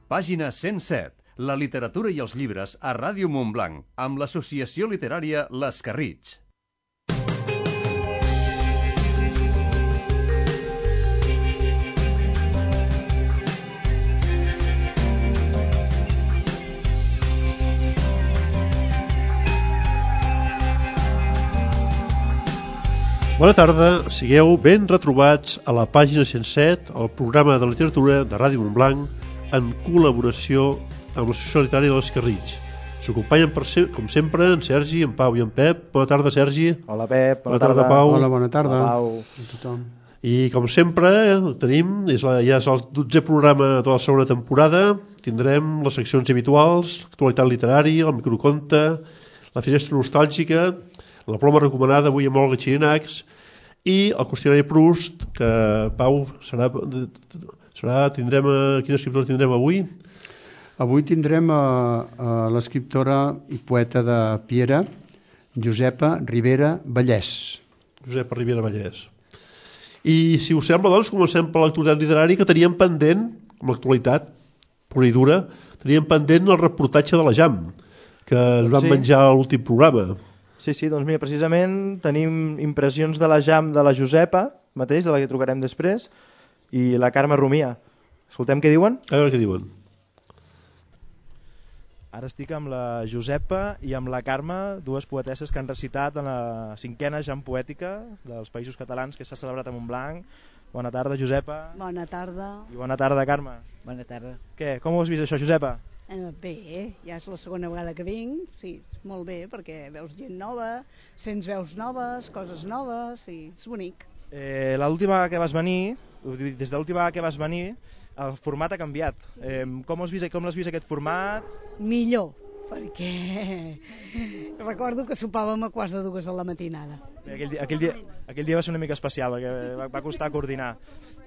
Pàgina 107. La literatura i els llibres a Ràdio Montblanc, amb l'associació literària Les Carrits. Bona tarda, sigueu ben retrobats a la pàgina 107, el programa de literatura de Ràdio Montblanc, en col·laboració amb l'associació literària de Les Carrits. S'acompanyen, com sempre, en Sergi, en Pau i en Pep. Bona tarda, Sergi. Hola, Pep. Bona tarda, Pau. Hola, bona tarda. Hola, Pau. A tothom. I, com sempre, tenim, ja és el 12è programa de la segona temporada. Tindrem les seccions habituals, l'actualitat literària, el microconte, la finestra nostàlgica, la ploma recomanada avui amb Olga Xirinacs i el qüestionari Proust, que, Pau, tindrem quin escriptor tindrem avui? Avui tindrem a l'escriptora i poeta de Piera, Josepa Ribera Vallès. Josepa Ribera Vallès. I, si us sembla, doncs, comencem per l'actualitat literària, que teníem pendent, com l'actualitat pura i dura, teníem pendent el reportatge de la Jam, que ens van menjar a l'últim programa. Sí, doncs mira, precisament tenim impressions de la Jam de la Josepa, mateix, de la que trucarem després, i la Carme Rumia. Escoltem què diuen? A veure què diuen. Ara estic amb la Josepa i amb la Carme, dues poetesses que han recitat en la 5a Jam Poètica dels Països Catalans que s'ha celebrat a Montblanc. Bona tarda, Josepa. Bona tarda. I bona tarda, Carme. Bona tarda. Què, com ho has vist això, Josepa? Bé, ja és la segona vegada que vinc, sí, molt bé, perquè veus gent nova, sents veus noves, coses noves, i és bonic. L'última que vas venir, des de l'última que vas venir, el format ha canviat. Com l'has vist aquest format? Millor, perquè recordo que sopàvem a 1:45 de la matinada. Aquell dia va ser una mica especial, perquè va costar coordinar.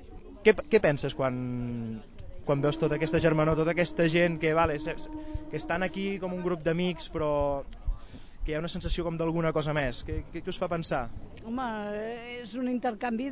Què penses quan veus tota aquesta germanor, tota aquesta gent que estan aquí com un grup d'amics, però que hi ha una sensació com d'alguna cosa més? Què us fa pensar? Home, és un intercanvi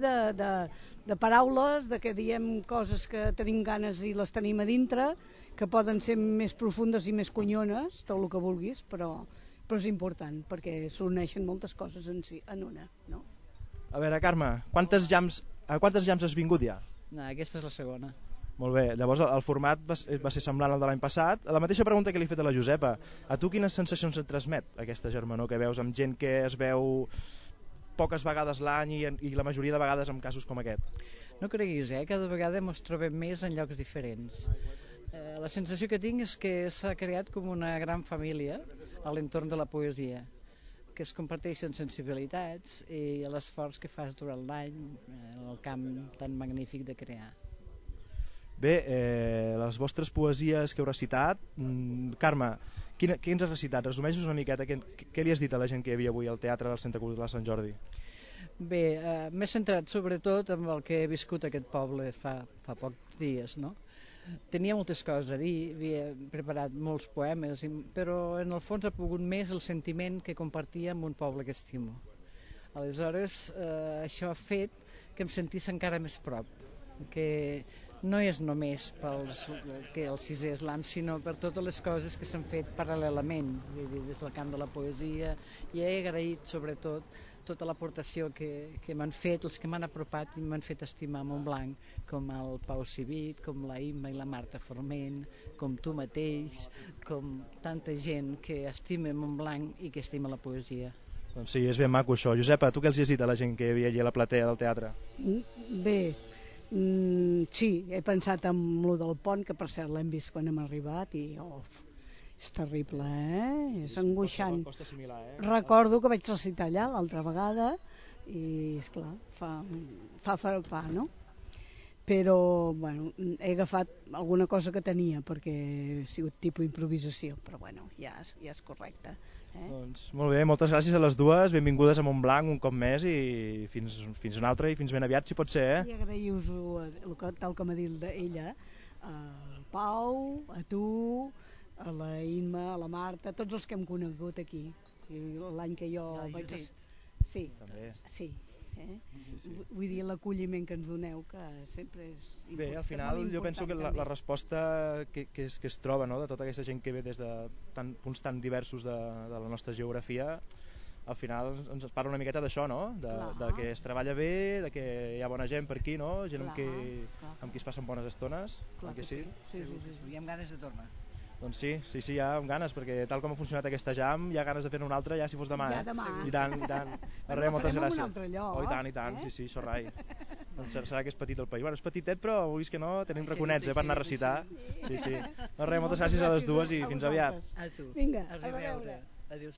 de paraules, de que diem coses que tenim ganes i les tenim a dintre, que poden ser més profundes i més conyones, tot el que vulguis, però és important, perquè s'uneixen moltes coses en una, no? A veure, Carme, a quantes jams has vingut ja? No, aquesta és la segona. Molt bé, llavors el format va ser semblant al de l'any passat. La mateixa pregunta que li he fet a la Josepa. A tu quines sensacions et transmet aquesta germanor que veus amb gent que es veu poques vegades l'any i la majoria de vegades en casos com aquest? No creguis, cada vegada ens trobem més en llocs diferents. La sensació que tinc és que s'ha creat com una gran família a l'entorn de la poesia, que es comparteixen sensibilitats i l'esforç que fas durant l'any en el camp tan magnífic de crear. Bé, les vostres poesies que heu recitat, Carme, què ens has recitat? Resumeix-nos una miqueta, què li has dit a la gent que hi havia avui al Teatre del Centre Cultural Sant Jordi? Bé, m'he centrat sobretot en el que he viscut a aquest poble fa pocs dies, no? Tenia moltes coses a dir, havia preparat molts poemes, però en el fons ha pogut més el sentiment que compartia amb un poble que estimo. Aleshores, això ha fet que em sentís encara més prop, que no és només que el 6è Slam, sinó per totes les coses que s'han fet paral·lelament, des del camp de la poesia, i he agraït sobretot tota l'aportació que m'han fet, els que m'han apropat i m'han fet estimar Montblanc, com el Pau Civit, com la Imma i la Marta Forment, com tu mateix, com tanta gent que estima Montblanc i que estima la poesia. Doncs sí, és ben maco això. Josepa, tu què els has dit a la gent que hi havia allà a la platea del teatre? Bé, sí, he pensat en lo del pont, que per cert l'hem vist quan hem arribat i és terrible, és angoixant. Recordo que vaig recitar allà l'altra vegada i esclar, fa, no? Però bueno, he agafat alguna cosa que tenia perquè ha sigut tipus improvisació, però bueno, ja és correcte. Doncs molt bé, moltes gràcies a les dues, benvingudes a Montblanc un cop més i fins un altre i fins ben aviat, si pot ser. I agraïu-vos, tal com ha dit ella, al Pau, a tu, a la Imma, a la Marta, tots els que hem conegut aquí. L'any que jo vaig... Sí, també. Sí. Vull dir, l'acolliment que ens doneu, que sempre és important. Bé, al final jo penso que la resposta que es troba, no?, de tota aquesta gent que ve des de punts tan diversos de la nostra geografia, al final ens parla una miqueta d'això, no?, de que es treballa bé, de que hi ha bona gent per aquí, no?, gent amb qui es passen bones estones. Clar que sí. I amb ganes de tornar. Doncs sí, ja amb ganes, perquè tal com ha funcionat aquesta jam, hi ha ganes de fer-ne una altra ja si fos demà. Ja demà. I tant. Res, moltes gràcies. Un altre lloc. Oh, i tant, sí, això rai. Serà que és petit el país. Bueno, és petitet, però vulguis que no, tenim raconets per anar a recitar. Sí. No, res, moltes gràcies a les dues i fins aviat. A tu. Vinga, a reveure. Adéu.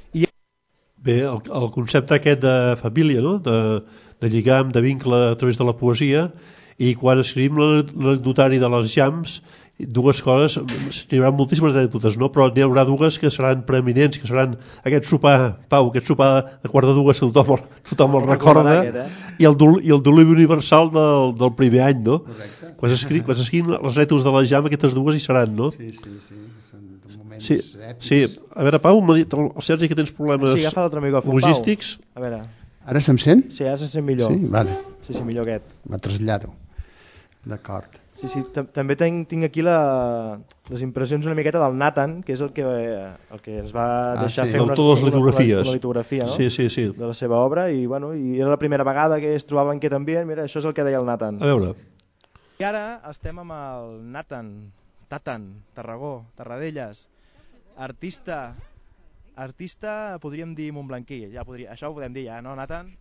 Bé, el concepte aquest de família, no? de lligam, de vincle a través de la poesia, i quan escrivim l'anecdotari de les jams, dues coses, n'hi haurà moltíssimes anècdotes, no? Però n'hi haurà dues que seran preeminents, que seran aquest sopar, Pau, aquest sopar de quart de dues, tothom el recorda, i el d'Olivi Universal del primer any, no? Correcte. Quan s'escrivin les anècdotes de la jam, aquestes dues hi seran, no? Sí, són moments èpics. Sí, a veure, Pau, m'ha dit el Sergi que tens problemes logístics. A veure. Ara se'm sent? Sí, ara se'm sent millor. Sí, vale. Sí, millor aquest. Me trasllado. D'acord. Sí, també tinc aquí les impressions una miqueta del Nathan, que és el que ens va deixar fer una litografia, no? Sí. De la seva obra, i era la primera vegada que es trobava en aquest ambient. Mira, això és el que deia el Nathan. A veure. I ara estem amb el Nathan Tarragó, Tarradellas, artista, podríem dir montblanquí, això ho podem dir ja, no, Nathan?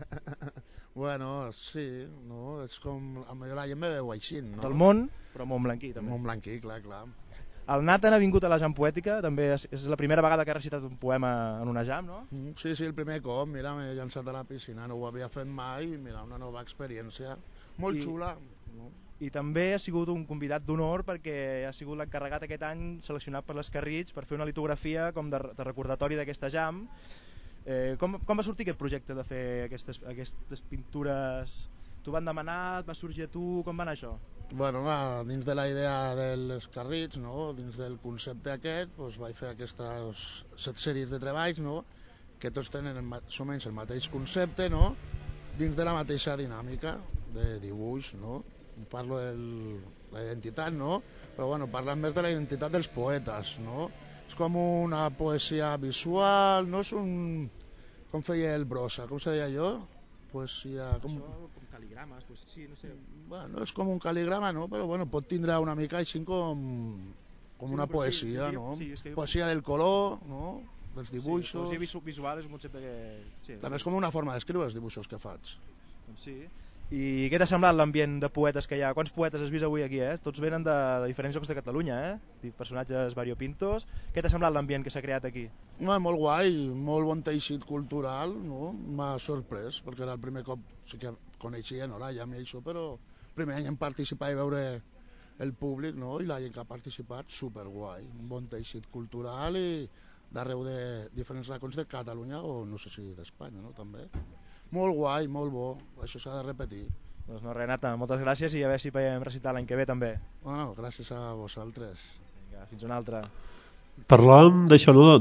Bueno, sí, no? És com... A millor la gent me veu així, no? Del món, però montblanquí també. Montblanquí, clar. El Nathan ha vingut a la jam poètica, també és la primera vegada que ha recitat un poema en una jam, no? Sí, el primer cop, mira, m'he llançat a la piscina, no ho havia fet mai, mira, una nova experiència, molt xula. No? I també ha sigut un convidat d'honor perquè ha sigut l'encarregat aquest any seleccionat per l'Escarrits per fer una litografia com de recordatori d'aquesta jam. Com va sortir aquest projecte de fer aquestes pintures? T'ho van demanar, et va sorgir a tu, com va anar això? Bueno, dins de la idea dels Carrits, no? Dins del concepte aquest, doncs vaig fer aquestes 7 sèries de treballs, no? Que tots tenen més o menys el mateix concepte, no? Dins de la mateixa dinàmica de dibuix, no? Parlo de la identitat, no? Però bueno, parlant més de la identitat dels poetes, no? És com una poesia visual, no és un... Com feia el Brossa, com se deia allò? Poesia... Com cal·ligrames, sí, no sé. Bueno, és com un cal·ligrama, no? Però bueno, pot tindre una mica així com una poesia, no? Poesia del color, no? Dels dibuixos... Sí, poesia visual és un concepte que... Sí, també és com una forma d'escriure els dibuixos que faig. Doncs sí. I què t'ha semblat l'ambient de poetes que hi ha? Quants poetes has vist avui aquí, eh? Tots venen de diferents llocs de Catalunya, eh? Personatges variopintos. Què t'ha semblat l'ambient que s'ha creat aquí? Molt guai, molt bon teixit cultural, no? M'ha sorprès, perquè era el primer cop, sí que coneixia, no, la jam i això, però el primer any en participar i veure el públic, no? I la gent que ha participat, superguai. Un bon teixit cultural i d'arreu de diferents racons de Catalunya, o no sé si d'Espanya, no? També. Molt guai, molt bo, això s'ha de repetir. Doncs no, Renata, moltes gràcies i a veure si podem recitar l'any que ve també. Bueno, gràcies a vosaltres. Vinga, fins una altra. Parlàvem d'això, no?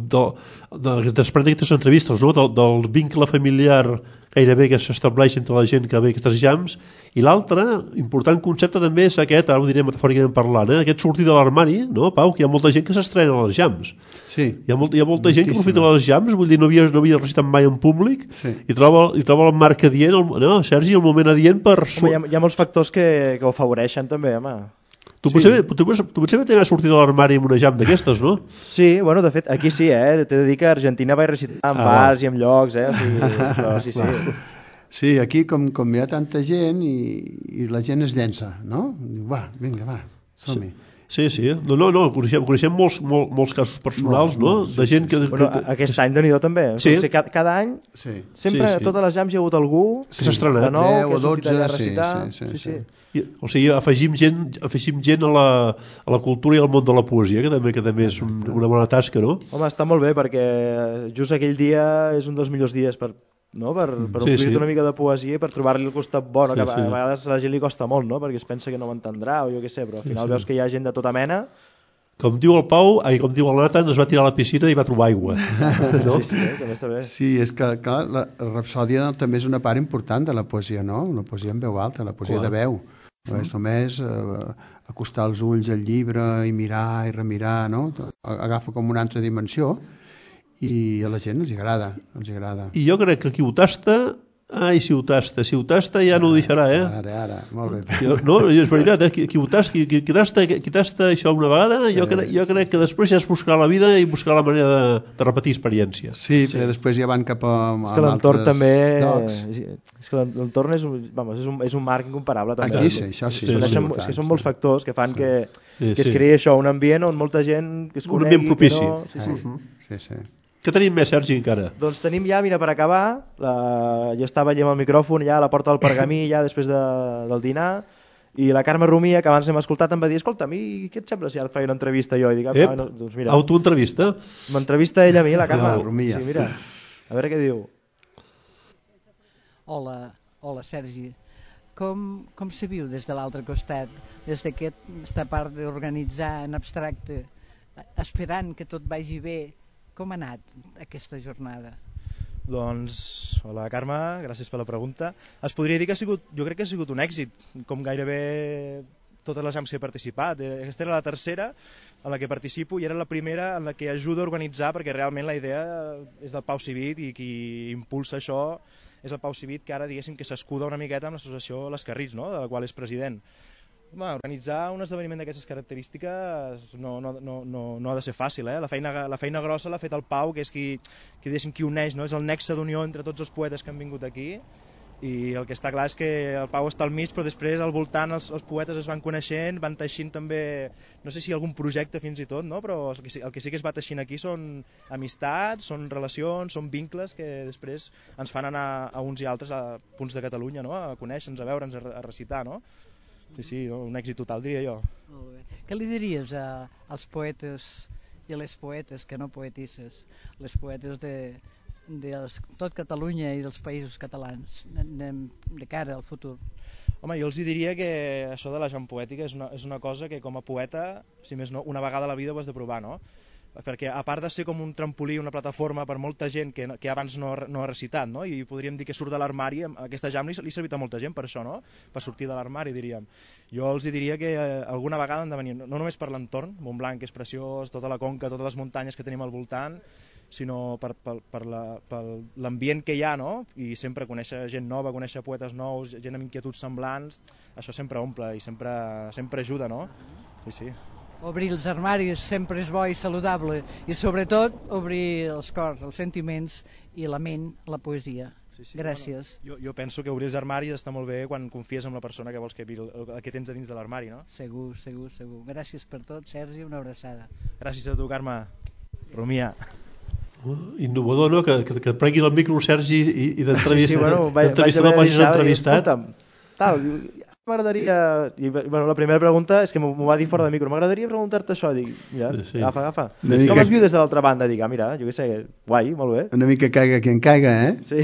Després d'aquestes entrevistes, no? Del vincle familiar gairebé que s'estableix entre la gent que ve a aquestes jams, i l'altre important concepte també és aquest, ara ho diré metafòricament parlant, aquest sortir de l'armari, no, Pau? Que hi ha molta gent que s'estrena a les jams. Sí. Hi ha molta gent que aprofita les jams, vull dir, no havia recitat mai en públic, sí. i troba el marc adient, no, Sergi, el moment adient per... Home, hi ha molts factors que ho afavoreixen també, home. Tu potser t'has sortit de l'armari amb una jam d'aquestes, no? Sí, bueno, de fet, aquí sí, t'he de dir que a Argentina vaig recitar en bars i en llocs, o sigui, però sí. Sí, aquí com hi ha tanta gent i la gent es llença, no? Diu, va, vinga, som-hi. Sí. No, coneixem molts casos personals, no? De gent que... Bueno, aquest any, Déu-n'hi-do, també. Sí. Cada any, sempre a totes les jams hi ha hagut algú que s'ha estrenat. De nou, 10 o 12, a recitar. Sí. O sigui, afegim gent a la cultura i al món de la poesia, que també és una bona tasca, no? Home, està molt bé, perquè just aquell dia és un dels millors dies per omplir-te una mica de poesia i per trobar-li el costat bo, que a vegades a la gent li costa molt, no? Perquè es pensa que no m'entendrà o jo què sé, però al final veus que hi ha gent de tota mena Com diu el Pau, com diu el Nathan, es va tirar a la piscina i va trobar aigua. No? Sí, també està bé. Sí, és que clar, la rapsòdia també és una part important de la poesia, no? La poesia en veu alta, la poesia de veu. No és només acostar els ulls al llibre i mirar i remirar, no? Agafa com una altra dimensió i a la gent els agrada, els agrada. I jo crec que qui ho tasta, si ho tasta ja no ho deixarà, Ara, molt bé. No, és veritat, qui tasta això una vegada, jo crec que després ja es buscarà la vida i buscarà la manera de repetir experiències. Sí, perquè després ja van cap a és que l'entorn també llocs. És que l'entorn és un marc incomparable també. Aquí sí, això sí. És que són molts factors que fan que es creï això, un ambient on molta gent que es conegui, un ambient propici. que no... Sí. Què tenim més, Sergi, encara? Doncs tenim ja, mira, per acabar, jo estava allà amb el micròfon ja a la porta del Pergamí ja després del dinar, i la Carme Rumia, que abans hem escoltat, em va dir, escolta, a mi què et sembla si ara et faig una entrevista jo? I dic, doncs mira, autoentrevista? M'entrevista ella a mi, la Carme Rumia. Sí, mira, a veure què diu. Hola Sergi. Com se viu des de l'altre costat, des d'aquesta part d'organitzar en abstracte, esperant que tot vagi bé? Com ha anat aquesta jornada? Doncs, hola Carme, gràcies per la pregunta. Es podria dir que jo crec que ha sigut un èxit, com gairebé totes les jams que he participat. Aquesta era la tercera en la que participo i era la primera en la que ajudo a organitzar, perquè realment la idea és del Pau Civit i qui impulsa això és el Pau Civit, que ara diguéssim que s'escuda una miqueta amb l'associació Les Carrits, no? De la qual és president. Organitzar un esdeveniment d'aquestes característiques no ha de ser fàcil, La feina grossa l'ha fet el Pau, que és qui uneix, no? És el nexe d'unió entre tots els poetes que han vingut aquí, i el que està clar és que el Pau està al mig, però després al voltant els poetes es van coneixent, van teixint també, no sé si algun projecte fins i tot, no? Però el que sí que es va teixint aquí són amistats, són relacions, són vincles que després ens fan anar a uns i altres a punts de Catalunya, no? A conèixer-nos, a veure'ns, a recitar, no? Sí, un èxit total, diria jo. Molt bé. Què li diries als poetes i a les poetes, que no poetisses, les poetes de tot Catalunya i dels països catalans, de cara al futur? Home, jo els diria que això de la jam poètica és una cosa que com a poeta, si més no, una vegada a la vida ho has de provar, no? Perquè a part de ser com un trampolí, una plataforma per molta gent que abans no ha recitat, no? I podríem dir que surt de l'armari, aquesta jam li ha servit a molta gent per això, no? Per sortir de l'armari, diríem. Jo els diria que alguna vegada han de venir, no només per l'entorn, Montblanc, que és preciós, tota la conca, totes les muntanyes que tenim al voltant, sinó per l'ambient que hi ha, no? I sempre conèixer gent nova, conèixer poetes nous, gent amb inquietuds semblants, això sempre omple i sempre ajuda, no? Sí. Obrir els armaris sempre és bo i saludable, i sobretot obrir els cors, els sentiments i la ment, la poesia. Sí. Gràcies. Bueno, jo penso que obrir els armaris està molt bé quan confies en la persona que vols que tens a dins de l'armari, no? Segur. Gràcies per tot, Sergi, una abraçada. Gràcies a tu, Carme. Rumia. Innovador, no? Que prenguin el micro, Sergi, i d'entrevista. Sí, bueno, d'entrevistador vagis entrevistat. M'agradaria... la primera pregunta és que m'ho va dir fora de micro. M'agradaria preguntar-te això. Dic, mira, sí. Agafa. Com es viu des de l'altra banda? Dic, mira, jo què sé, guai, molt bé. Una mica caiga qui en caiga, Sí.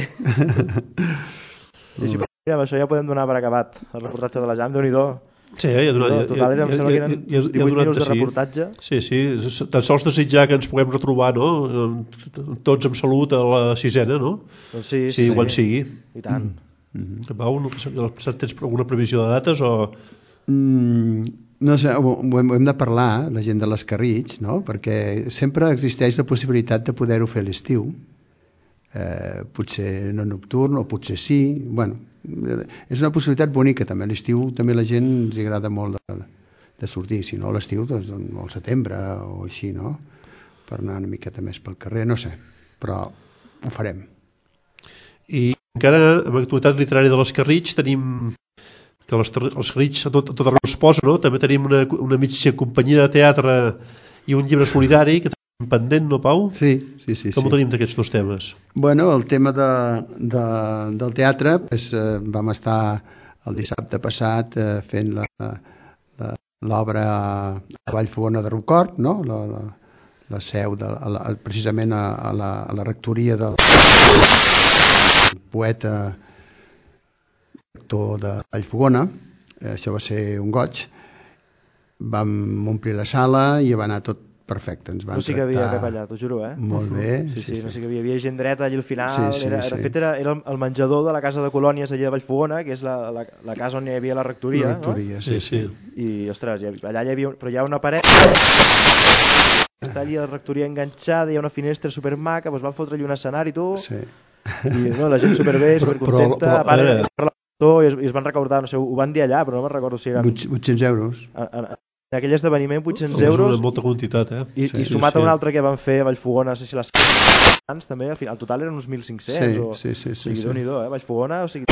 Sí, mira, amb això ja podem donar per acabat el reportatge de la jam, Déu-n'hi-do. Sí, total, em sembla que eren 18 minuts de reportatge. Sí, tan sols desitjar que ens puguem retrobar, no? Tots amb salut a la sisena, no? Doncs sí, quan sigui. I tant. Pau, tens alguna previsió de dates o...? No sé, ho hem de parlar, la gent de les Carrits, no? Perquè sempre existeix la possibilitat de poder-ho fer a l'estiu, potser no nocturn o potser sí, bueno, és una possibilitat bonica també. A l'estiu també la gent ens agrada molt de sortir, si no a l'estiu doncs al setembre o així, no? Per anar una miqueta més pel carrer, no sé, però ho farem. I encara amb l'actualitat literària de les Carrits tenim que els Carrits a tot arreu es posa, no? També tenim una mitja companyia de teatre i un llibre solidari que tenim pendent, no, Pau? Sí. Com ho tenim d'aquests dos temes? Bueno, el tema del teatre, vam estar el dissabte passat fent l'obra a Vallfogona de Riucorb, no? La seu precisament a la rectoria del poeta actor de Vallfogona. Això va ser un goig. vam omplir la sala i va anar tot perfecte. Ens van no sé que havia cap allà, t'ho juro, molt bé. Sí, no sé que havia gent dreta allà al final. Sí. De fet, era el menjador de la casa de colònies allà de Vallfogona, que és la casa on hi havia la rectoria. La rectoria, no? sí. I, ostres, allà hi havia... Però hi ha una paret... Està allà la rectoria enganxada, hi ha una finestra supermaca, doncs van fotre allà un escenari, tu... Sí. I no, la gent superbé, supercontenta, a part i es van recaudar, no sé, ho van dir allà, però no me'n recordo si eren... 800 euros. En aquell esdeveniment, 800 euros... És una molta quantitat, I sumat a un altre que van fer a Vallfogona, no sé si les... també, al total eren uns 1.500. Sí. O sigui, Déu-n'hi-do, Vallfogona, o sigui...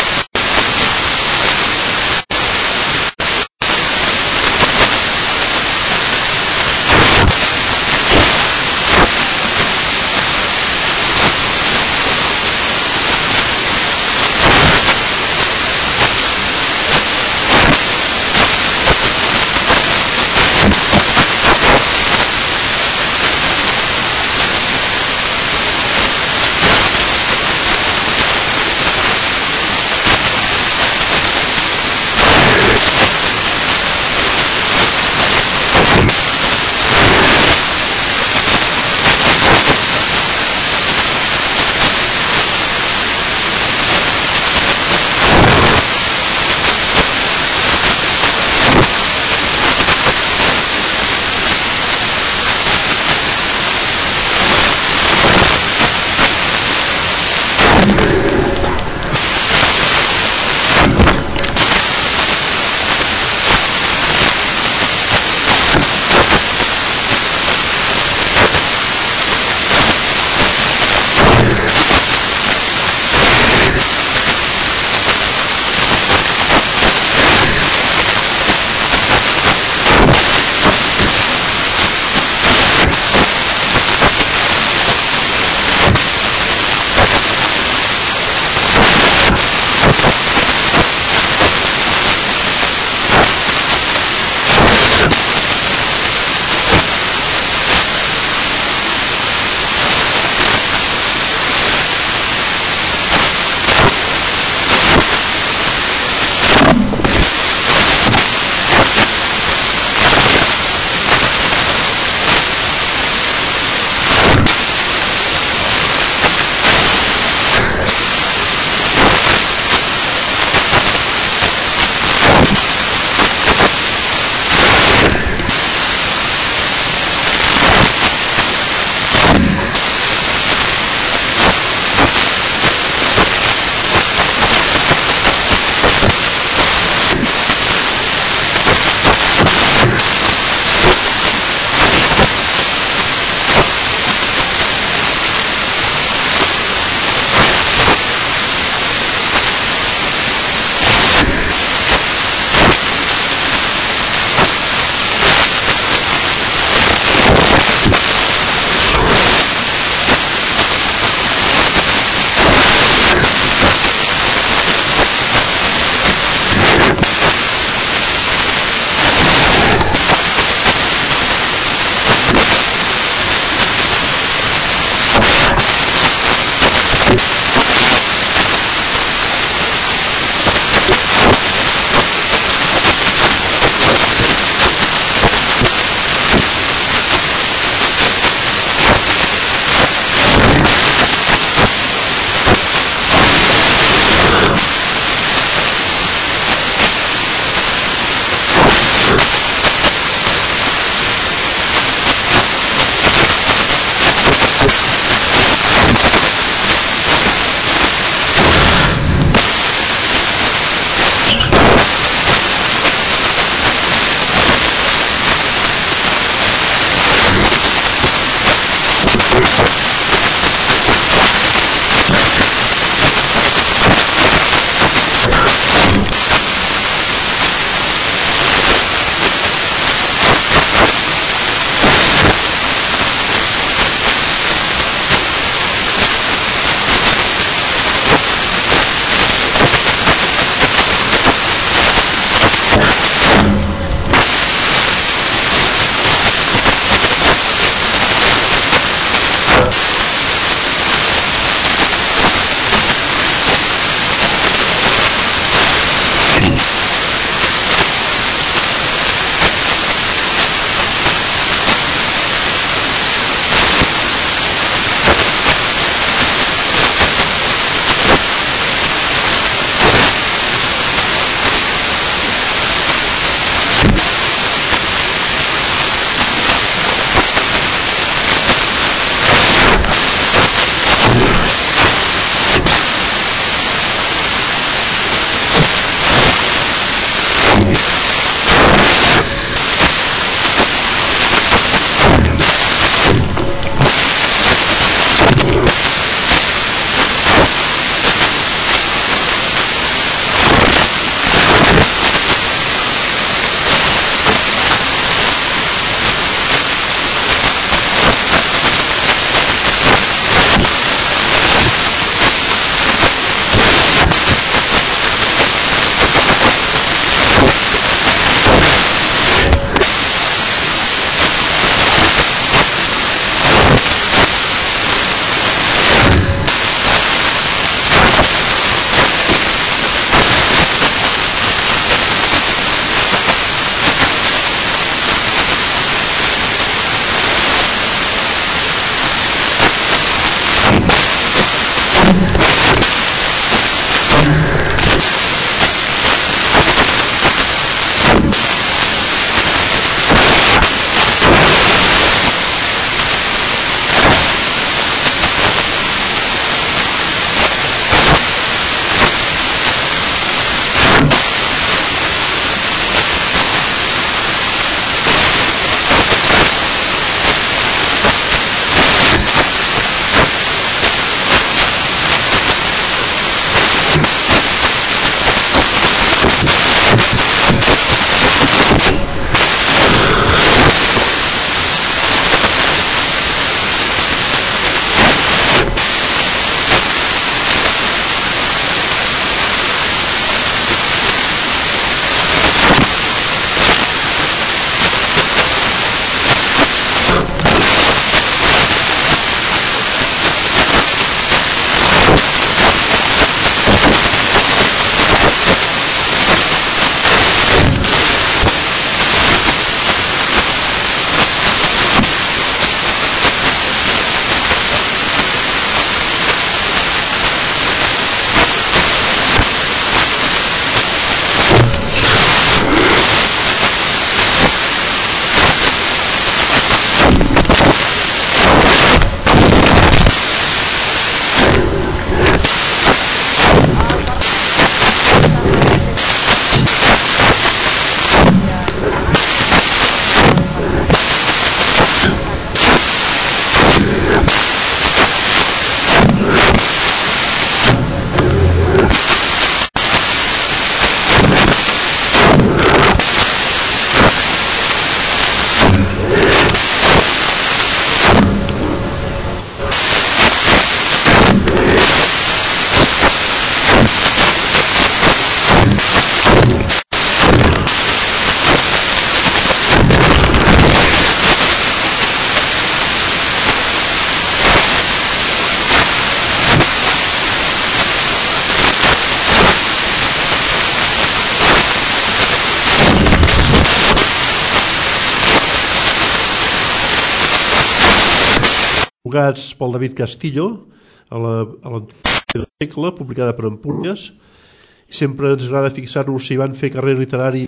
Jugats pel David Castillo a l'Antologia de segle, publicada per Empúries. Sempre ens agrada fixar-nos si van fer carrera literària.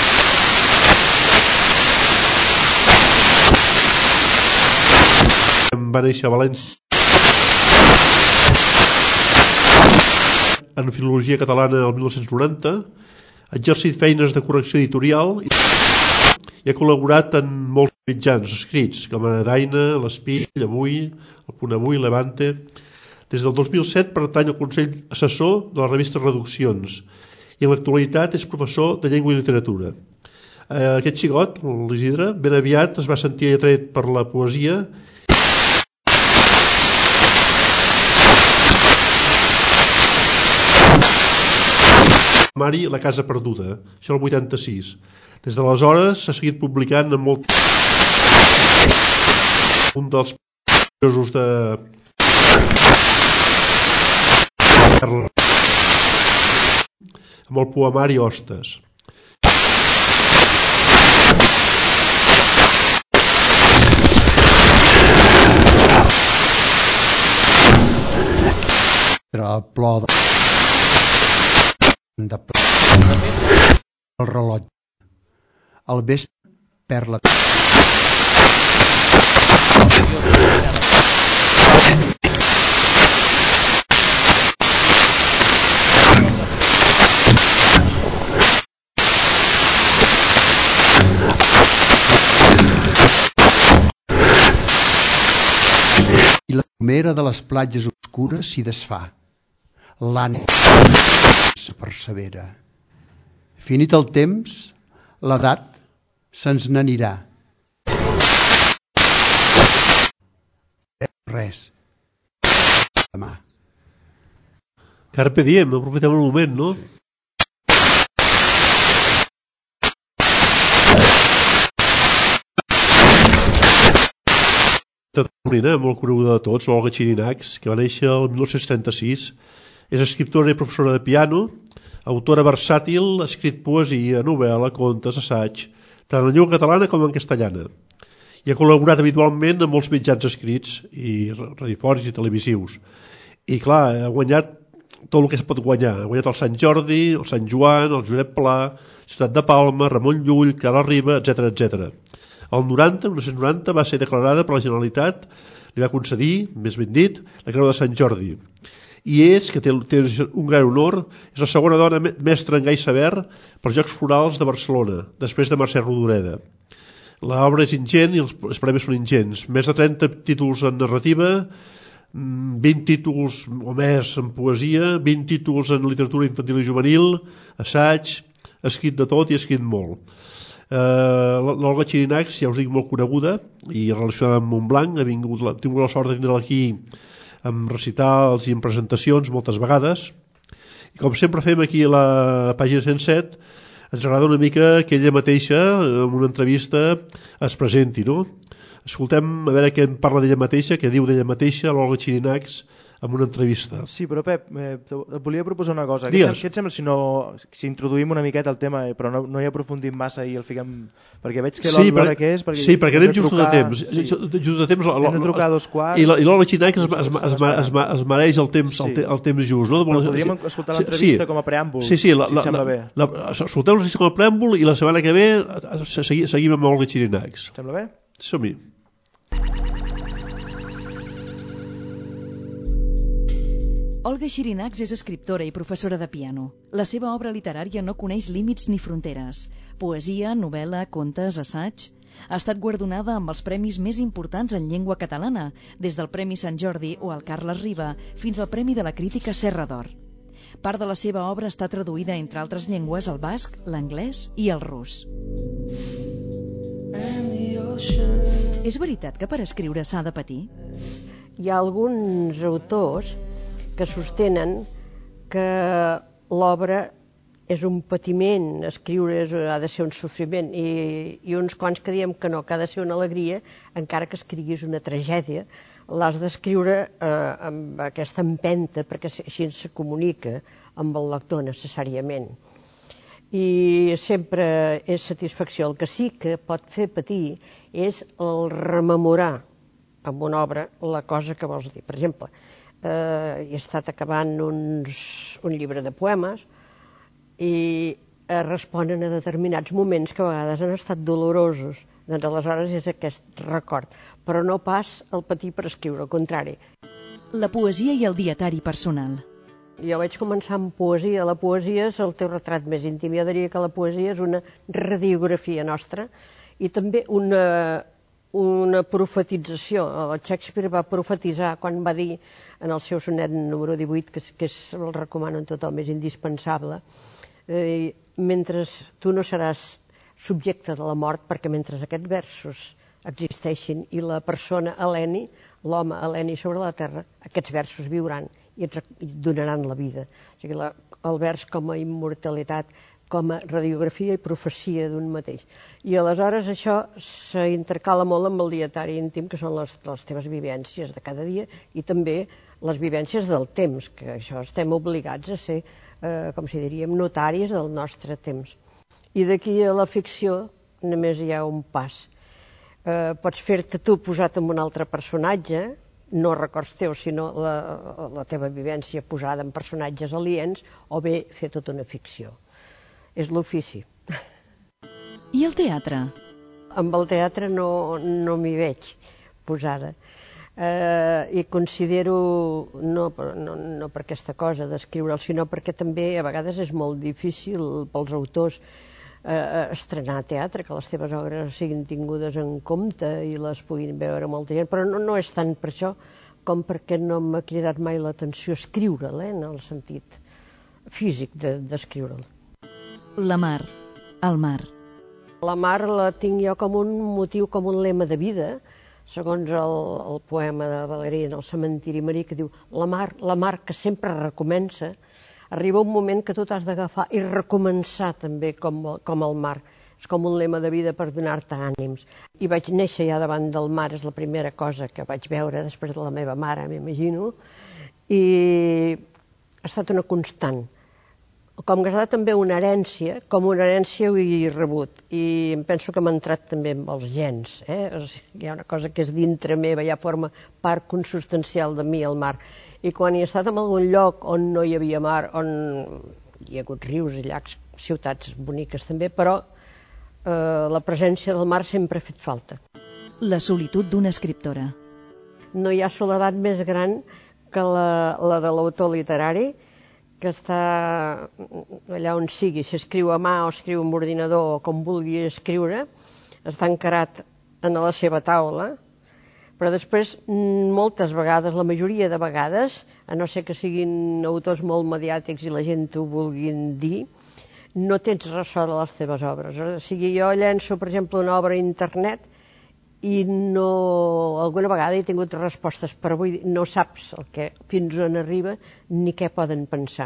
Va néixer a València en filologia catalana el 1990, ha exercit feines de correcció editorial i ha col·laborat en molts mitjans escrits, com a Daina, l'Espill, Avui, el Punt Avui, Levante. Des del 2007 pertany al Consell Assessor de la revista Reduccions i en l'actualitat és professor de llengua i literatura. Aquest xigot, l'Isidre, ben aviat es va sentir atret per la poesia Mari, La casa perduda, això el 86. Des d'aleshores s'ha seguit publicant en molt... Un dels curiosos de... amb el poemari Hostes. Però plor de el rellotge. Al vespre perd la... I la pomera de les platges obscures s'hi desfà. L'ànima persevera. Finit el temps, l'edat se'ns n'anirà. Res. Demà. Carpe diem, aprofitem el moment, no? Molt coneguda de tots, l'Olga Xirinacs, que va néixer el 1936. És escriptora i professora de piano, autora versàtil, ha escrit poesia, novel·la, contes, assaig, tant en llengua catalana com en castellana. I ha col·laborat habitualment en molts mitjans escrits i radiofònics i televisius. I clar, ha guanyat tot el que es pot guanyar. Ha guanyat el Sant Jordi, el Sant Joan, el Josep Pla, Ciutat de Palma, Ramon Llull, Carles Riba, etc etc. El 1990 va ser declarada per la Generalitat, li va concedir, més ben dit, la Creu de Sant Jordi. I és, que té un gran honor, és la segona dona mestra en gai saber pels Jocs Florals de Barcelona, després de Mercè Rodoreda. L'obra és ingent i els premis són ingents. Més de 30 títols en narrativa, 20 títols o més en poesia, 20 títols en literatura infantil i juvenil, assaig, ha escrit de tot i ha escrit molt. L'Olga Xirinacs, ja us dic, molt coneguda i relacionada amb Montblanc, ha tingut la sort de tindre-la aquí amb recitals i en presentacions moltes vegades. I com sempre fem aquí a la pàgina 107, ens agrada una mica que ella mateixa en una entrevista es presenti, no? Escoltem a veure què en parla d'ella mateixa, què diu d'ella mateixa l'Olga Xirinacs en una entrevista. Sí, però Pep, et volia proposar una cosa. Digues. Què et sembla si introduïm una miqueta el tema, però no hi aprofundim massa i el fiquem... Perquè veig que l'hora que és... Sí, perquè anem just de temps. Just de temps hem de trucar a 2:15. I l'Olga Xirinacs es mereix el temps just, no? Però podríem escoltar l'entrevista com a preàmbul, si et sembla bé. Escolteu l'entrevista com a preàmbul i la setmana que ve seguim amb Olga Xirinacs. Sembla bé? Som-hi. Olga Xirinacs és escriptora i professora de piano. La seva obra literària no coneix límits ni fronteres. Poesia, novel·la, contes, assaig... Ha estat guardonada amb els premis més importants en llengua catalana, des del Premi Sant Jordi o el Carles Riba fins al Premi de la Crítica Serra d'Or. Part de la seva obra està traduïda, entre altres llengües, al basc, l'anglès i el rus. És veritat que per escriure s'ha de patir? Hi ha alguns autors que sostenen que l'obra és un patiment, escriure ha de ser un sofriment, i uns quants que diem que no, que ha de ser una alegria, encara que escriguis una tragèdia, l'has d'escriure amb aquesta empenta, perquè així se comunica amb el lector necessàriament. I sempre és satisfacció. El que sí que pot fer patir és el rememorar amb una obra la cosa que vols dir. Per exemple, he estat acabant un llibre de poemes i responen a determinats moments que a vegades han estat dolorosos. Doncs aleshores és aquest record, però no pas el patir per escriure, al contrari. La poesia i el dietari personal. Jo vaig començar amb poesia. La poesia és el teu retrat més íntim. Jo diria que la poesia és una radiografia nostra i també una profetització. El Shakespeare va profetitzar quan va dir en el seu sonet número 18, que el recomano a tothom, és indispensable, mentre tu no seràs subjecte de la mort, perquè mentre aquests versos existeixin i la persona Heleni, l'home Heleni sobre la terra, aquests versos viuran i et donaran la vida. O sigui, el vers com a immortalitat, com a radiografia i profecia d'un mateix. I aleshores això s'intercala molt amb el dietari íntim, que són les teves vivències de cada dia i també les vivències del temps, que això estem obligats a ser, com si diríem, notaris del nostre temps. I d'aquí a la ficció només hi ha un pas. Pots fer-te tu posat en un altre personatge, no records teus, sinó la teva vivència posada en personatges aliens, o bé fer tota una ficció. És l'ofici. I el teatre? Amb el teatre no m'hi veig posada. I considero, no per aquesta cosa d'escriure'l, sinó perquè també a vegades és molt difícil pels autors estrenar teatre, que les teves obres siguin tingudes en compte i les puguin veure molta gent, però no és tant per això com perquè no m'ha cridat mai l'atenció escriure'l, en el sentit físic d'escriure'l. La mar, el mar. La mar la tinc jo com un motiu, com un lema de vida, segons el poema de Valéry en el cementiri marí, que diu la mar que sempre recomença. Arriba un moment que tu t'has d'agafar i recomençar també com el mar. És com un lema de vida per donar-te ànims. I vaig néixer ja davant del mar, és la primera cosa que vaig veure després de la meva mare, m'imagino, i ha estat una constant. Com que ha estat també una herència, com una herència ho he rebut. I em penso que m'ha entrat també amb els gens. Hi ha una cosa que és dintre meva, ja forma part consubstancial de mi, el mar. I quan he estat en algun lloc on no hi havia mar, on hi ha hagut rius i llacs, ciutats boniques també, però la presència del mar sempre ha fet falta. La solitud d'una escriptora. No hi ha soledat més gran que la de l'autor literari, que està allà on sigui, si escriu a mà o escriu amb ordinador o com vulgui escriure, està encarat a la seva taula, però després, moltes vegades, la majoria de vegades, a no ser que siguin autors molt mediàtics i la gent ho vulguin dir, no tens ressò de les teves obres. O sigui, jo llenço, per exemple, una obra a internet i alguna vegada he tingut respostes, però vull dir, no saps fins on arriba ni què poden pensar.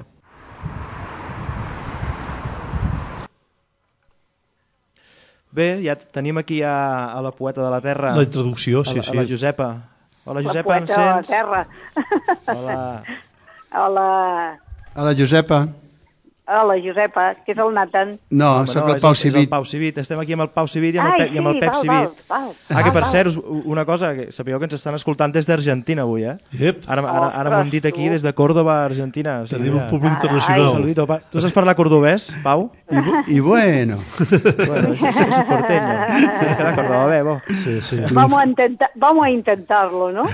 Bé, ja tenim aquí a la poeta de la terra. La introducció, sí. A la Josepa. Hola, Josepa, ens sents? La poeta de la terra. Hola. Hola. Hola, Josepa. Hola, Josepa, que és el Nathan. No, sóc el Pau Civit. És el Pau Civit. Estem aquí amb el Pau Civit i amb el Pep Civit. Que per cert, una cosa, sabeu que ens estan escoltant des d'Argentina avui, Ara m'ho han dit aquí, des de Córdoba, Argentina. Tenim un públic internacional. Tu saps parlar cordobès, Pau? Y bueno. Bueno, soy porteño. De Córdoba, bé, bo. Sí. Vamos a intentarlo, ¿no?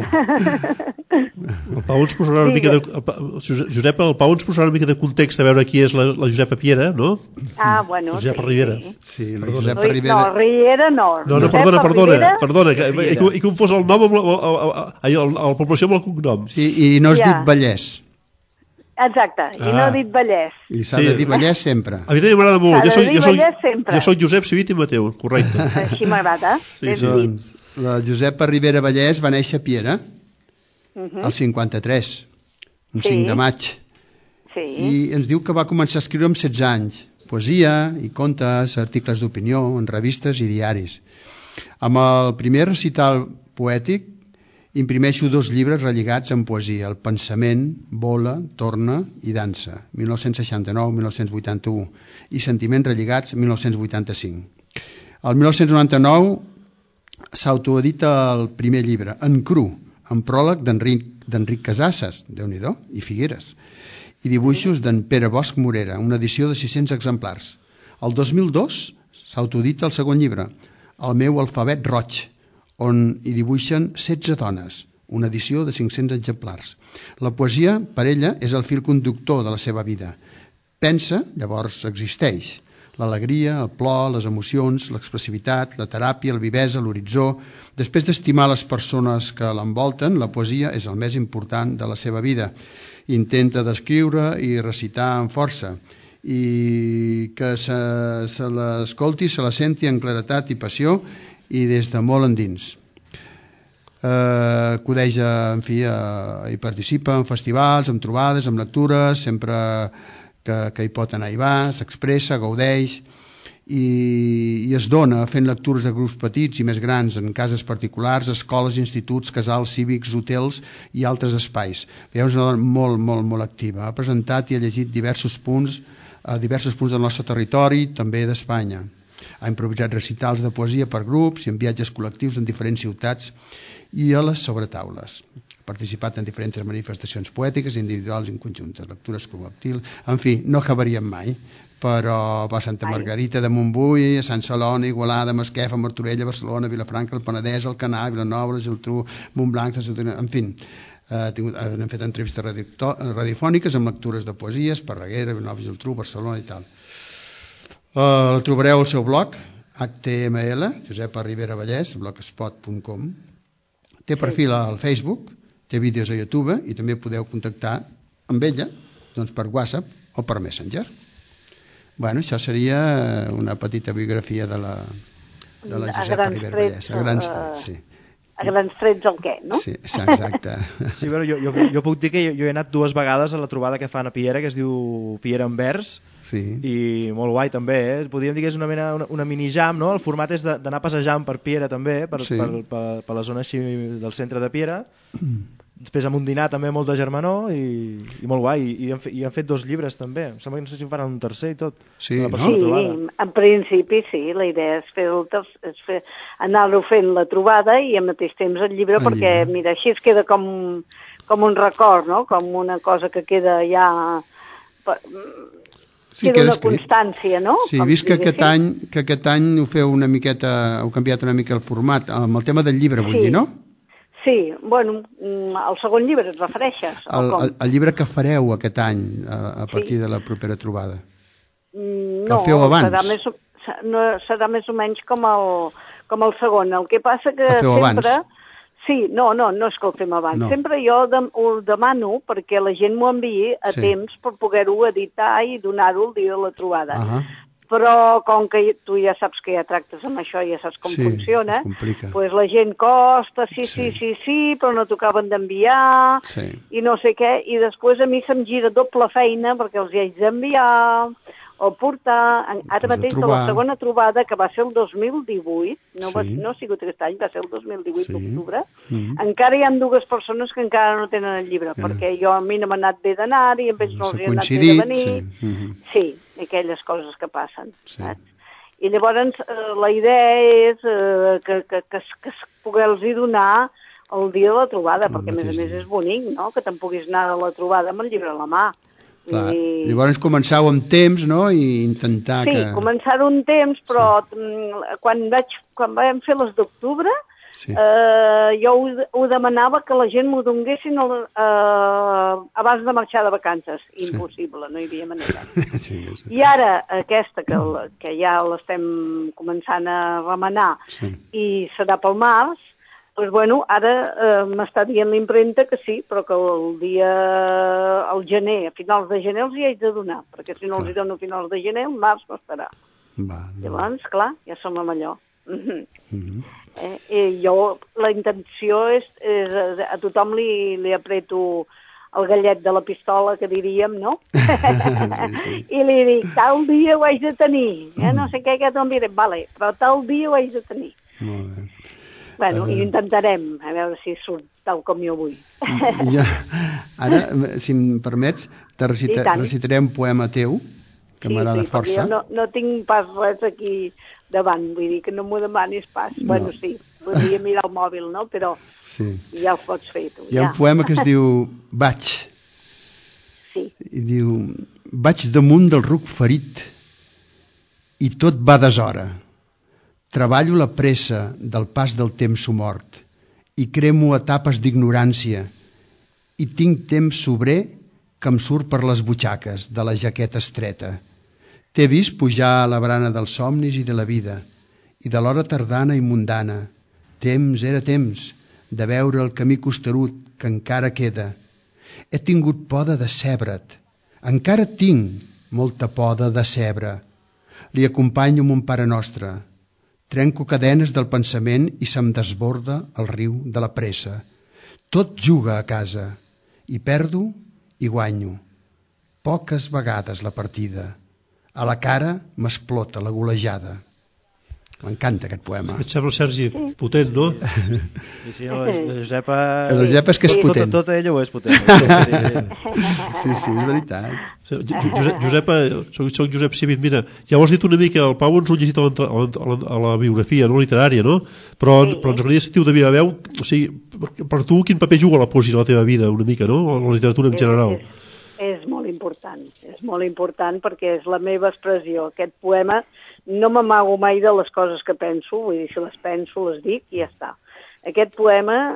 El Pau ens posarà una mica de... Josepa, el Pau ens posarà una mica de context a veure qui és la Josepa Piera, no? Ah, bueno, Josepa Rivera. Sí, la Josepa Rivera. No, Riera no. No, perdona, he confós el nom amb la població amb el cognom. Sí, i no has dit Vallès. Exacte, i no he dit Vallès. I s'ha de dir Vallès sempre. A mi també m'agrada molt. S'ha de dir Vallès sempre. Jo soc Josep Civit i Mateu, correcte. Així m'agrada. Sí. Doncs la Josepa Rivera Vallès va néixer a Piera el 53, un 5 de maig. Sí. I ens diu que va començar a escriure amb 16 anys, poesia i contes, articles d'opinió en revistes i diaris. Amb el primer recital poètic imprimeixo 2 llibres relligats amb poesia, El pensament, vola, torna i dansa, 1969-1981, i Sentiments relligats, 1985. El 1999 s'autoedita el primer llibre, En cru, amb pròleg d'Enric Casasses, Déu-n'hi-do, i Figueres, i dibuixos d'en Pere Bosch Morera, una edició de 600 exemplars. El 2002 s'autoedita el segon llibre, El meu alfabet roig, on hi dibuixen 16 dones, una edició de 500 exemplars. La poesia, per ella, és el fil conductor de la seva vida. Pensa, llavors existeix. L'alegria, el plor, les emocions, l'expressivitat, la teràpia, la vivesa, l'horitzó. Després d'estimar les persones que l'envolten, la poesia és el més important de la seva vida. Intenta descriure i recitar amb força, i que se l'escolti, se la senti amb claretat i passió i des de molt endins. Codeja, en fi, hi participa en festivals, en trobades, en lectures, sempre que hi pot anar i va, s'expressa, gaudeix i es dona fent lectures a grups petits i més grans en cases particulars, escoles, instituts, casals cívics, hotels i altres espais. És una dona molt, molt, molt activa. Ha presentat i ha llegit diversos punts del nostre territori, també d'Espanya. Ha improvisat recitals de poesia per grups i en viatges col·lectius en diferents ciutats i a les sobretaules. Ha participat en diferents manifestacions poètiques, individuals i en conjuntes, lectures col·lectives, en fi, no acabaríem mai, però a Santa Margarita de Montbui, a Sant Celoni, Igualada, Masquefa, Martorella, Barcelona, Vilafranca, el Penedès, Alcanar, Vilanova, la Geltrú, Montblanc, en fi, hem fet entrevistes radiofòniques amb lectures de poesies, Parreguera, Vilanova, Geltrú, Barcelona i tal. El trobareu al seu blog, HTML, Josepa Rivera Vallès, blogspot.com. Té perfil al Facebook, té vídeos a YouTube i també podeu contactar amb ella doncs, per WhatsApp o per Messenger. Bueno, això seria una petita biografia de la Josepa Rivera Vallès. A grans trets, sí. A grans trets el què, no? Sí, exacte. Sí, però jo puc dir que jo he anat 2 vegades a la trobada que fan a Piera, que es diu Piera en vers, sí. I molt guai també, podríem dir que és una mini jam, no? El format és d'anar passejant per Piera també, per la zona així del centre de Piera, després amb un dinar també molt de germanor i molt guai, i han fet 2 llibres també, em sembla que no sé si en faran un tercer i tot. Sí, en principi sí, la idea és anar-ho fent la trobada i al mateix temps el llibre, perquè mira, així es queda com un record, no? Com una cosa que queda ja... queda una constància, no? Sí, vist que aquest any ho feu una miqueta, heu canviat una mica el format, amb el tema del llibre, vull dir, no? Sí, bueno, al segon llibre et refereixes? El llibre que fareu aquest any a partir de la propera trobada? No, el feu abans? Serà més o menys com el segon. El que passa que sempre... Sí, no és que el fem abans. Sempre jo ho demano perquè la gent m'ho enviï a temps per poder-ho editar i donar-ho el dia de la trobada. Però com que tu ja saps que ja tractes amb això, ja saps com funciona, doncs la gent costa, sí, però no t'ho acaben d'enviar, i no sé què, i després a mi se'm gira doble feina perquè els hi haig d'enviar o portar. Ara mateix de la segona trobada, que va ser el 2018, no ha sigut aquest any, va ser el 2018 d'octubre, encara hi ha 2 persones que encara no tenen el llibre, perquè a mi no m'ha anat bé d'anar i a ells no els hi ha anat bé de venir. Sí, aquelles coses que passen, saps? I llavors la idea és que poder-los donar el dia de la trobada, perquè a més és bonic, no?, que te'n puguis anar a la trobada amb el llibre a la mà. Clar. Llavors començau amb temps, no?, i intentar que... Sí, començar un temps, però quan vam fer les d'octubre, jo ho demanava que la gent m'ho donguessin abans de marxar de vacances. Impossible, no hi havia manera. I ara, aquesta, que ja l'estem començant a remenar, i serà pel març, doncs, bueno, ara m'està dient l'impremta que sí, però que al gener, a finals de gener els hi haig de donar, perquè si no els hi dono a finals de gener, el març no estarà. Llavors, clar, ja som amb allò. Jo, la intenció és a tothom li apreto el gallet de la pistola, que diríem, no? I li dic, tal dia ho haig de tenir, no sé què t'enviaré, vale, però tal dia ho haig de tenir. Molt bé. Bueno, i intentarem, a veure si surt tal com jo vull. Ara, si em permets, te recitaré un poema teu, que m'agrada força. Sí, perquè jo no tinc pas res aquí davant, vull dir que no m'ho demanis pas. No. Bueno, sí, podria mirar el mòbil, no? Però ja el pots fer tu. Hi ha un poema que es diu Vaig. Sí. I diu: vaig damunt del ruc ferit i tot va deshora. Treballo la pressa del pas del temps somort i cremo etapes d'ignorància i tinc temps sobrer que em surt per les butxaques de la jaqueta estreta. T'he vist pujar a la barana dels somnis i de la vida i de l'hora tardana i mundana. Temps era temps de veure el camí costerut que encara queda. He tingut por de decebre't. Encara tinc molta por de decebre. Li acompanyo mon Pare Nostre. Trenco cadenes del pensament i se'm desborda el riu de la pressa. Tot juga a casa. I perdo i guanyo. Poques vegades la partida. A la cara m'explota la golejada. M'encanta aquest poema. Et sembla, Sergi, potent, no? Sí, la Josepa... La Josepa és que és potent. Tota ella ho és potent. Sí, és veritat. Josepa, soc Josep Civit, mira, ja ho has dit una mica, el Pau ens ho ha llegit a la biografia, no literària, no? Però ens agradaria sentir de viva veu, o sigui, per tu quin paper juga la poesia a la teva vida, una mica, no? O la literatura en general. És molt important perquè és la meva expressió. Aquest poema no m'amago mai de les coses que penso, vull dir, si les penso, les dic i ja està. Aquest poema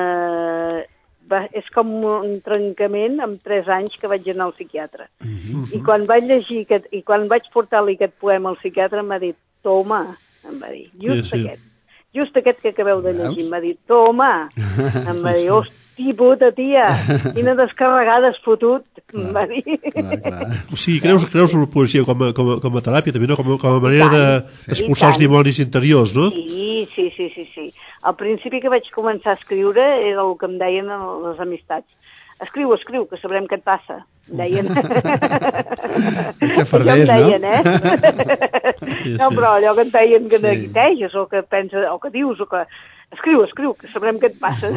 és com un trencament amb 3 anys que vaig anar al psiquiatre. I quan vaig llegir i quan vaig portar-li aquest poema al psiquiatre m'ha dit, toma, em va dir, just aquest que acabeu de llegir, m'ha dit, toma, em va dir, hosti puta tia, quina descarregada has fotut, em va dir. O sigui, creus en la poesia com a teràpia també, no? Com a manera d'expulsar els dimonis interiors, no? Sí. Al principi que vaig començar a escriure era el que em deien les amistats. Escriu, que sabrem què et passa. Deien. Xafarders, no? No, però allò que et deien que neguiteges o que penses, o que dius, o que... Escriu, que sabrem què et passa.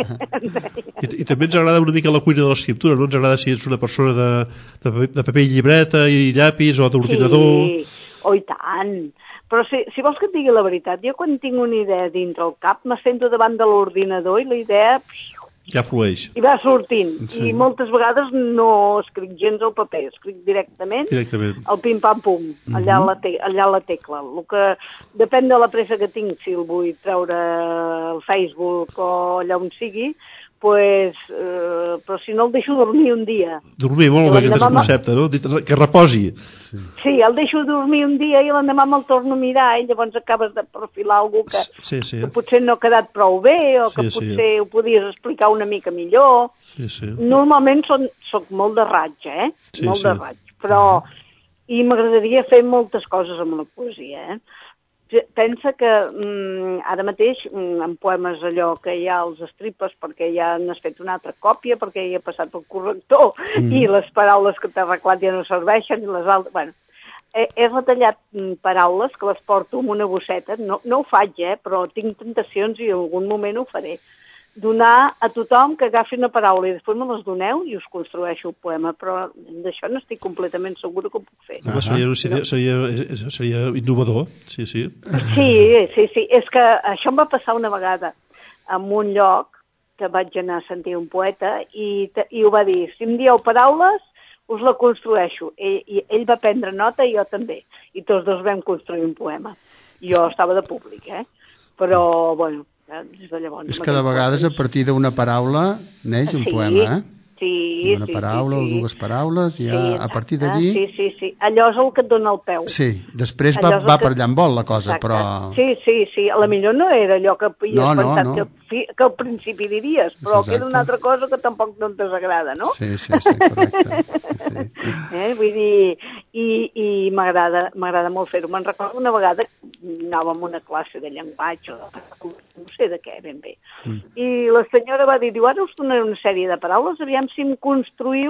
I també ens agrada una mica la cuina de l'escriptura, no? Ens agrada si ets una persona de paper i llibreta i llapis o d'ordinador. Sí, i tant. Però si vols que et digui la veritat, jo quan tinc una idea dintre el cap, m'assento davant de l'ordinador i la idea... Ja flueix. I va sortint. Sí. I moltes vegades no escric gens al paper, escric directament. Al pim-pam-pum, allà a la tecla. El que depèn de la pressa que tinc, si el vull treure al Facebook o allà on sigui, però si no el deixo dormir un dia. Dormir, molt bé, aquest concepte, no? Que reposi. Sí, el deixo dormir un dia i l'endemà me'l torno a mirar i llavors acabes de perfilar algú que potser no ha quedat prou bé o que potser ho podies explicar una mica millor. Normalment soc molt de raig, molt de raig, però i m'agradaria fer moltes coses amb la poesia, Pensa que ara mateix en poemes allò que hi ha els estripes perquè ja n'has fet una altra còpia, perquè ja ha passat el corrector i les paraules que t'ha arreglat ja no serveixen i les altres... Bueno, he retallat paraules que les porto amb una bosseta, no ho faig, però tinc tentacions i en algun moment ho faré. Donar a tothom que agafi una paraula i després me les doneu i us construeixo el poema, però d'això no estic completament segura que ho puc fer. Seria innovador, sí. Sí, és que això em va passar una vegada en un lloc que vaig anar a sentir un poeta i ho va dir, si em dieu paraules us la construeixo. Ell va prendre nota i jo també, i tots dos vam construir un poema. Jo estava de públic, però, bueno, des de llavors... És que de vegades a partir d'una paraula neix un poema, una paraula o dues paraules i a partir d'allí... Sí, allò és el que et dona el peu. Sí, després va per allà en vol la cosa, però... Sí, a la millor no era allò que havies pensat que al principi diries, però queda una altra cosa que tampoc no et desagrada, no? Sí, correcte. Vull dir, i m'agrada molt fer-ho. Me'n recordo una vegada anàvem a una classe de llenguatge, no sé de què ben bé, i la senyora va dir, ara us donaré una sèrie de paraules, aviam si em construïu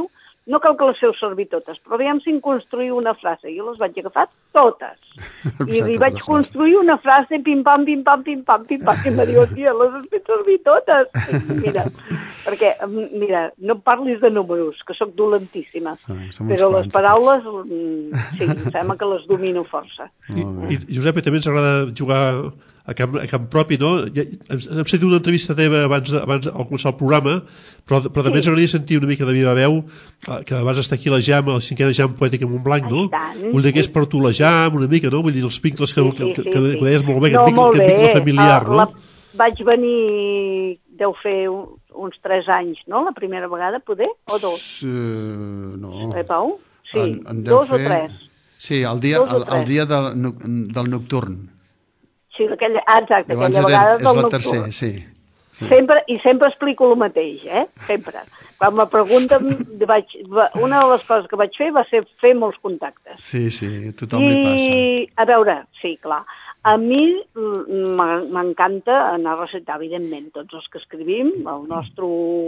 no cal que les feu servir totes, però aviam si en construïu una frase. Jo les vaig agafar totes. I li vaig construir una frase, pim-pam, pim-pam, pim-pam, pim-pam, i em va dir, hòstia, les has fet servir totes. Mira, perquè, no parlis de números, que sóc dolentíssima, però les paraules, sí, em sembla que les domino força. I Josep, també ens agrada jugar a camp propi, no? Hem sentit una entrevista teva abans al començar el programa, però també ens agradaria sentir una mica de viva veu, que vas estar aquí a la JAM, a la 5a JAM Poètica Montblanc, no? Vull dir que és per tu la JAM, una mica, no? Vull dir, els vincles que deies molt bé, aquest vincle familiar, no? Vaig venir, deu fer uns 3 anys, no? La primera vegada, poder? O 2? No. Pau? Sí, 2 o 3. Sí, el dia del nocturn. Sí, exacte, aquella vegada del nocturn. Sí. Sempre explico el mateix, sempre. Quan me pregunten, una de les coses que vaig fer va ser fer molts contactes. Sí, tothom li passa. I, a veure, sí, clar, a mi m'encanta anar a recitar, evidentment, tots els que escrivim, el nostre...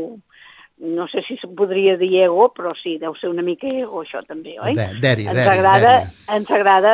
No sé si se'n podria dir ego, però sí, deu ser una mica ego, això també, oi? Ens agrada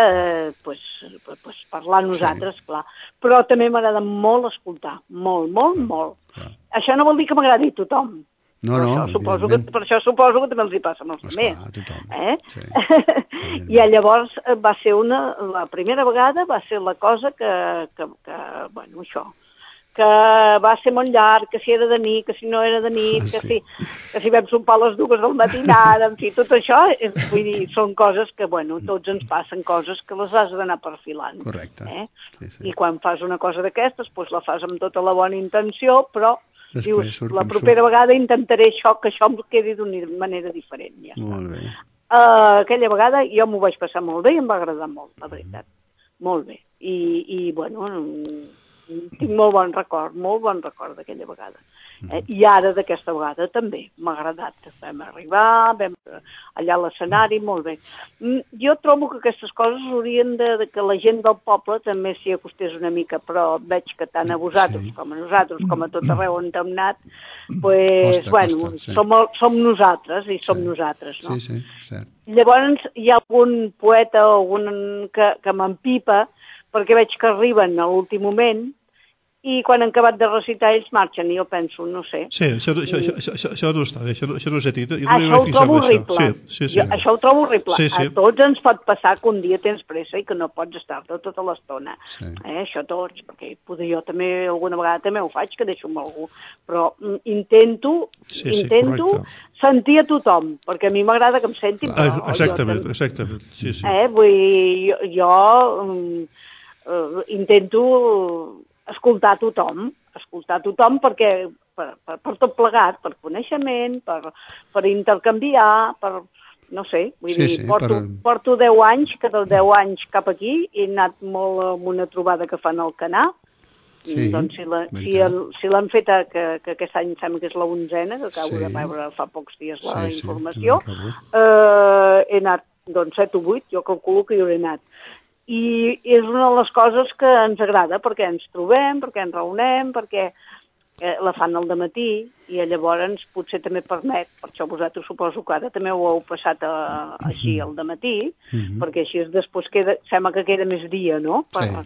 parlar nosaltres, clar. Però també m'agrada molt escoltar, molt. Això no vol dir que m'agradi a tothom. No, per això suposo que també els hi passa amb els altres. I llavors va ser la primera vegada va ser la cosa que bueno, això, que va ser molt llarg, que si era de nit, que si no era de nit, que si vam sopar a les 2 del matinada, en fi, tot això, vull dir, són coses que, bueno, tots ens passen coses que les has d'anar perfilant. Correcte. I quan fas una cosa d'aquestes, doncs la fas amb tota la bona intenció, però dius, la propera vegada intentaré que això em quedi d'una manera diferent. Ja molt bé. Aquella vegada jo m'ho vaig passar molt bé i em va agradar molt, la veritat. Molt bé. I bueno... tinc molt bon record d'aquella vegada. I ara d'aquesta vegada també m'ha agradat. Vam arribar, allà a l'escenari, molt bé. Jo trobo que aquestes coses haurien que la gent del poble també s'hi acostés una mica, però veig que tant a vosaltres com a nosaltres, com a tot arreu on hem anat, som nosaltres i som nosaltres, no? Sí, cert. Llavors hi ha algun poeta o algun que m'empipa perquè veig que arriben a l'últim moment i quan han acabat de recitar ells marxen i jo penso, no sé. Sí, això no està bé, això no és ètic. Això ho trobo horrible. Això ho trobo horrible. A tots ens pot passar que un dia tens pressa i que no pots estar-te tota l'estona. Això tots, perquè jo també alguna vegada també ho faig, que deixo amb algú. Però intento sentir a tothom, perquè a mi m'agrada que em sentin. Exactament. Vull dir, jo intento escoltar tothom perquè per tot plegat, per coneixement, per intercanviar, no sé, vull dir, porto 10 anys, que dels 10 anys cap aquí he anat molt amb una trobada que fan al Canà, doncs si l'han fet que aquest any sembla que és la 11ª, que acabo de veure fa pocs dies la informació, he anat 7 o 8, jo calculo que hi hauré anat. I és una de les coses que ens agrada, perquè ens trobem, perquè ens reunem, perquè la fan al dematí i llavors potser també permet, per això vosaltres suposo que ara també ho heu passat així al dematí, perquè així després sembla que queda més dia, no?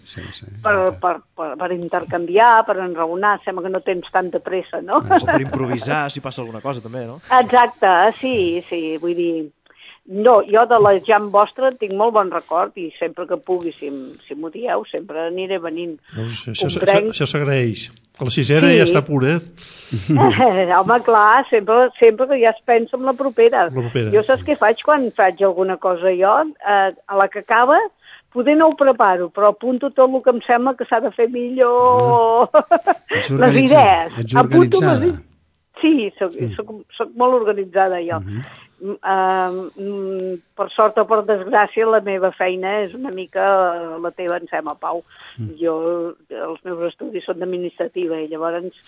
Per intercanviar, per enraonar, sembla que no tens tanta pressa, no? O per improvisar, si passa alguna cosa també, no? Exacte, sí, vull dir... No, jo de la jam vostra tinc molt bon record i sempre que pugui, si m'ho dieu, sempre aniré venint. Això s'agraeix. A la 6ª ja està a punt, Home, clar, sempre que ja es pensa en la propera. Jo saps què faig quan faig alguna cosa jo? A la que acaba, poder no ho preparo, però apunto tot el que em sembla que s'ha de fer millor. Les idees. Ets organitzada. Sí, soc molt organitzada jo. Per sort o per desgràcia la meva feina és una mica la teva, em sembla, Pau. Els meus estudis són d'administrativa i llavors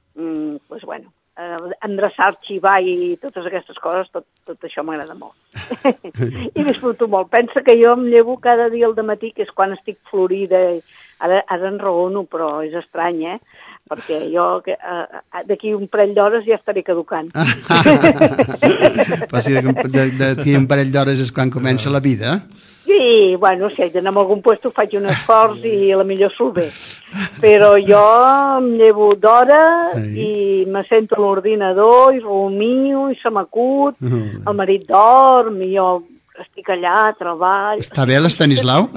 endreçar, arxivar i totes aquestes coses, tot això m'agrada molt. I disfruto molt. Pensa que jo em llevo cada dia al dematí, que és quan estic florida. Ara enraono, però és estrany, perquè jo d'aquí un parell d'hores ja estaré caducant. Però si d'aquí un parell d'hores és quan comença la vida. Sí, bueno, si haig d'anar a algun lloc faig un esforç i a la millor surt bé. Però jo em llevo d'hora i me sento a l'ordinador i rumio i se m'acut, el marit dorm i jo estic allà, treballo... Està bé l'Estanislau?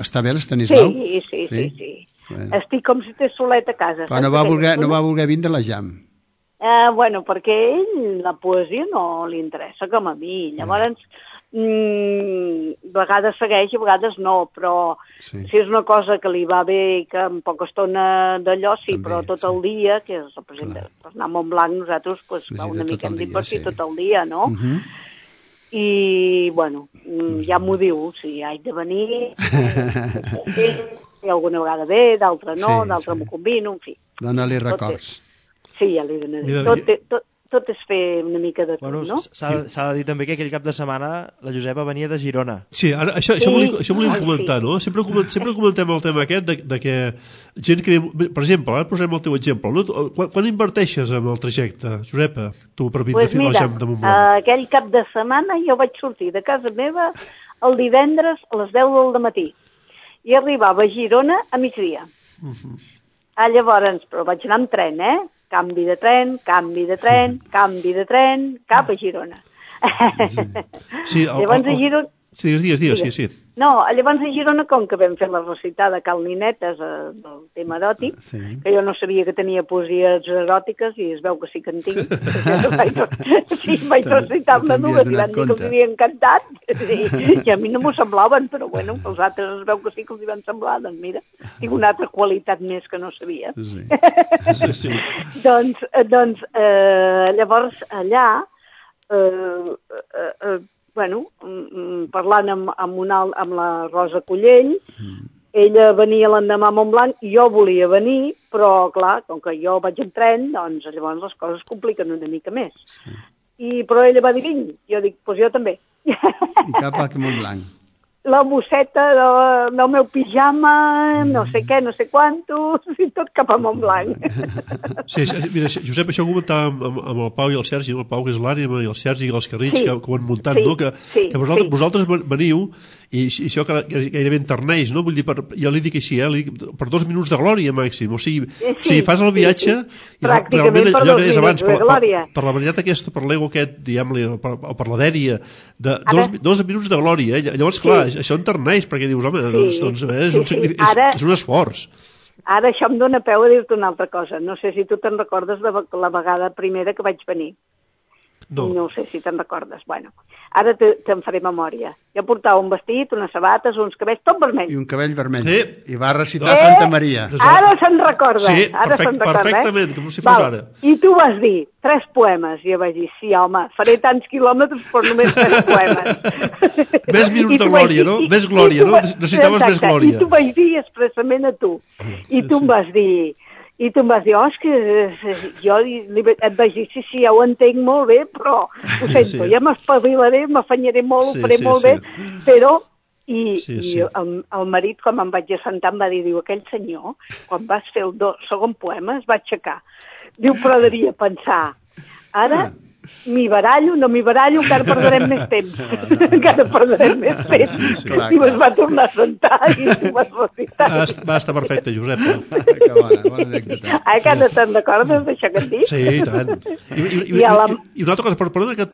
Sí. Bueno. Estic com si estigués solet a casa. Però no va voler vindre la Jam. Bueno, perquè a ell la poesia no li interessa com a mi. Llavors... a vegades segueix i a vegades no, però si és una cosa que li va bé i que en poca estona d'allò però tot el dia, que és per anar a Montblanc nosaltres una mica hem d'invertir tot el dia, no? I bueno, ja m'ho diu, si haig de venir alguna vegada bé, d'altra no, d'altra m'ho combino, en fi. Dóna-li records. Sí, ja li donaré. Tot és fer una mica de tot, no? S'ha de dir també que aquell cap de setmana la Josepa venia de Girona. Sí, això volíem comentar, no? Sempre comentem el tema aquest de que gent que... Per exemple, ara posem el teu exemple, no? Quan inverteixes en el trajecte, Josepa, tu per vindre fins a la Jam de Montblanc? Aquell cap de setmana jo vaig sortir de casa meva el divendres a les 10 del matí i arribava a Girona a migdia. Llavors, però vaig anar amb tren, canvi de tren, cap a Girona. Sí, llavors a Girona... Sí. No, llavors a Girona, com que vam fer la recitada a Cal Ninetes del tema eròtic, que jo no sabia que tenia poesies eròtiques i es veu que sí que en tinc. Vaig recitar-ne dues i van dir que els havia encantat. I a mi no m'ho semblaven, però bueno, els altres es veu que sí que els hi van semblar. Doncs mira, tinc una altra qualitat més que no sabia. Doncs llavors allà... parlant amb la Rosa Collell, ella venia l'endemà a Montblanc, jo volia venir, però clar, com que jo vaig en tren, doncs llavors les coses compliquen una mica més. Però ella va dir, vinc, jo dic, doncs jo també. I cap a Montblanc. La bosseta del meu pijama, no sé què, no sé quantos, i tot cap a Montblanc. Sí, mira, Josep, això ho comentàvem amb el Pau i el Sergi, el Pau que és l'ànima i el Sergi i els Carrits, que ho han muntat, no? Que vosaltres veniu i això gairebé enterneix, no? Vull dir, jo li dic així, per 2 minuts de glòria màxim, o sigui, fas el viatge i realment allò que deies abans, per la veritat aquesta, per l'ego aquest, diguem-li, o per la dèria, de 2 minuts de glòria, llavors, clar, això enterneix, perquè dius, home, doncs és un esforç. Ara això em dóna peu a dir-te una altra cosa. No sé si tu te'n recordes de la vegada primera que vaig venir. No sé si te'n recordes. Bueno, ara te'n faré memòria. Jo portava un vestit, unes sabates, uns cabells, tot vermell. I un cabell vermell. Sí. I va recitar Santa Maria. Ara se'n recorda. Sí, perfectament, com si fos ara. I tu vas dir 3 poemes. I jo vaig dir, sí, home, faré tants quilòmetres però només 3 poemes. Més minuts de glòria, no? Més glòria, no? Necessitaves més glòria. I tu vaig dir expressament a tu. I tu em vas dir... és que jo et vaig dir, sí, ja ho entenc molt bé, però ho sento, ja m'espavilaré, m'afanyaré molt, ho faré molt bé, però... I el marit, com em vaig assentar, em va dir, aquell senyor, quan vas fer el segon poema, es va aixecar. Diu, però devia pensar, ara... m'hi barallo, no m'hi barallo, encara perdrem més temps. I es va tornar a sentar i s'ho vas recitar. Va estar perfecte, Josep. Que bona anècdota. Que no te'n recordes d'això que et dic? Sí, i tant. I una altra cosa, perdona que...